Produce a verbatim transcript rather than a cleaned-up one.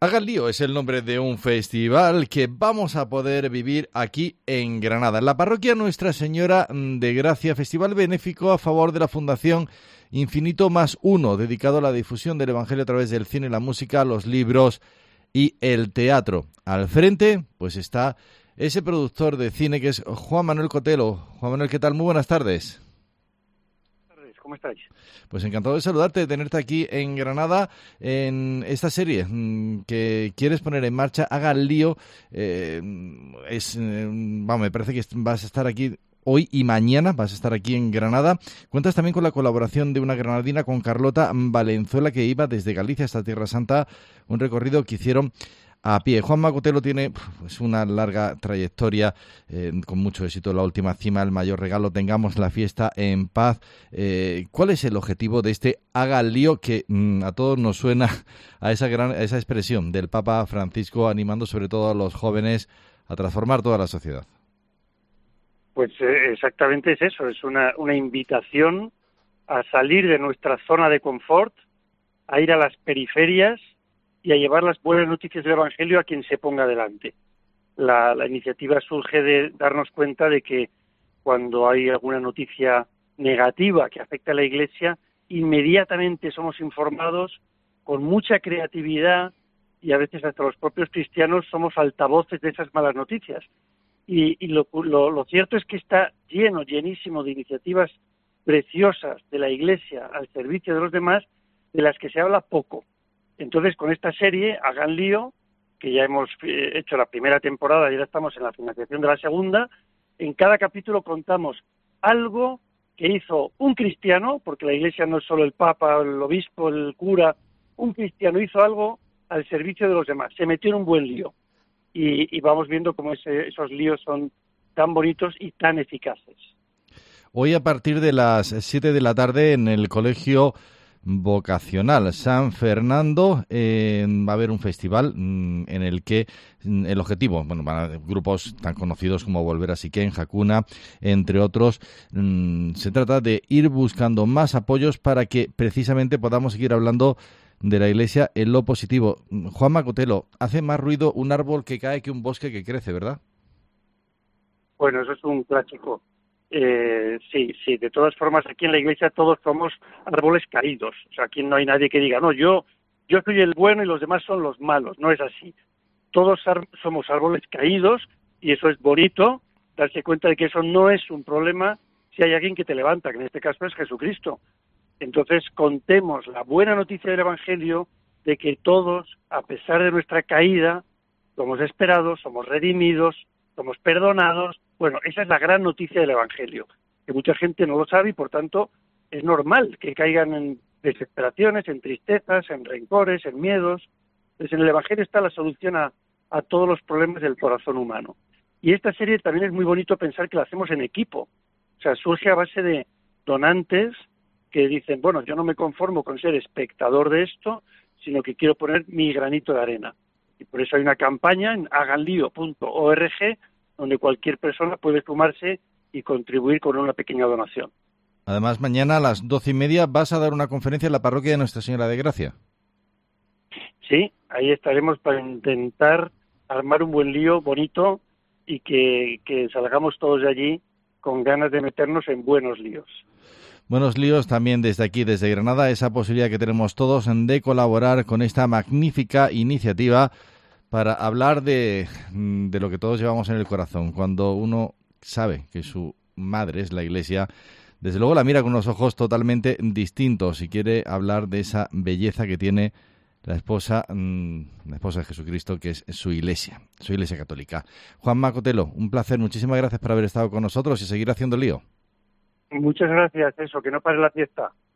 Hagan lío es el nombre de un festival que vamos a poder vivir aquí en Granada, en la parroquia Nuestra Señora de Gracia, festival benéfico a favor de la Fundación Infinito Más Uno, dedicado a la difusión del Evangelio a través del cine, la música, los libros y el teatro. Al frente, pues está ese productor de cine que es Juan Manuel Cotelo. Juan Manuel, ¿qué tal? Muy buenas tardes. ¿Cómo estáis? Pues encantado de saludarte, de tenerte aquí en Granada en esta serie que quieres poner en marcha, Hagan lío. Eh, es, eh, vamos, me parece que vas a estar aquí hoy y mañana, vas a estar aquí en Granada. Cuentas también con la colaboración de una granadina, con Carlota Valenzuela, que iba desde Galicia hasta Tierra Santa, un recorrido que hicieron a pie. Juan Cotelo tiene pues, una larga trayectoria, eh, con mucho éxito. La última cima, el mayor regalo, tengamos la fiesta en paz. Eh, ¿Cuál es el objetivo de este Haga lío que mmm, a todos nos suena a esa gran, a esa expresión del Papa Francisco, animando sobre todo a los jóvenes a transformar toda la sociedad? Pues eh, exactamente es eso, es una, una invitación a salir de nuestra zona de confort, a ir a las periferias y a llevar las buenas noticias del Evangelio a quien se ponga delante. La, la iniciativa surge de darnos cuenta de que cuando hay alguna noticia negativa que afecta a la Iglesia, inmediatamente somos informados con mucha creatividad y a veces hasta los propios cristianos somos altavoces de esas malas noticias. Y, y lo, lo, lo cierto es que está lleno, llenísimo de iniciativas preciosas de la Iglesia al servicio de los demás, de las que se habla poco. Entonces, con esta serie, Hagan lío, que ya hemos hecho la primera temporada y ahora estamos en la financiación de la segunda, en cada capítulo contamos algo que hizo un cristiano, porque la Iglesia no es solo el Papa, el obispo, el cura, un cristiano hizo algo al servicio de los demás, se metió en un buen lío. Y, y vamos viendo cómo ese, esos líos son tan bonitos y tan eficaces. Hoy a partir de las siete de la tarde en el Colegio Vocacional San Fernando eh, va a haber un festival mmm, en el que mmm, el objetivo, bueno, van a grupos tan conocidos como Volver a Siquén, Hakuna, entre otros, mmm, se trata de ir buscando más apoyos para que precisamente podamos seguir hablando de la Iglesia en lo positivo. Juan Cotelo, hace más ruido un árbol que cae que un bosque que crece, ¿verdad? Bueno, eso es un clásico. Eh, sí, sí, de todas formas aquí en la Iglesia todos somos árboles caídos, o sea, aquí no hay nadie que diga, no, yo yo soy el bueno y los demás son los malos, no es así. Todos ar- somos árboles caídos y eso es bonito, darse cuenta de que eso no es un problema si hay alguien que te levanta, que en este caso es Jesucristo. Entonces contemos la buena noticia del Evangelio de que todos, a pesar de nuestra caída, somos esperados, somos redimidos, somos perdonados. Bueno, esa es la gran noticia del Evangelio, que mucha gente no lo sabe y por tanto es normal que caigan en desesperaciones, en tristezas, en rencores, en miedos. Entonces en el Evangelio está la solución a, a todos los problemas del corazón humano. Y esta serie también es muy bonito pensar que la hacemos en equipo. O sea, surge a base de donantes que dicen, bueno, yo no me conformo con ser espectador de esto, sino que quiero poner mi granito de arena. Y por eso hay una campaña en hagan lío punto org donde cualquier persona puede sumarse y contribuir con una pequeña donación. Además, mañana a las doce y media vas a dar una conferencia en la parroquia de Nuestra Señora de Gracia. Sí, ahí estaremos para intentar armar un buen lío bonito y que, que salgamos todos de allí con ganas de meternos en buenos líos. Buenos líos también desde aquí, desde Granada, esa posibilidad que tenemos todos de colaborar con esta magnífica iniciativa para hablar de, de lo que todos llevamos en el corazón. Cuando uno sabe que su madre es la Iglesia, desde luego la mira con unos ojos totalmente distintos y quiere hablar de esa belleza que tiene la esposa, la esposa de Jesucristo, que es su Iglesia, su Iglesia católica. Juan Cotelo, un placer, muchísimas gracias por haber estado con nosotros y seguir haciendo lío. Muchas gracias, eso, que no pare la fiesta.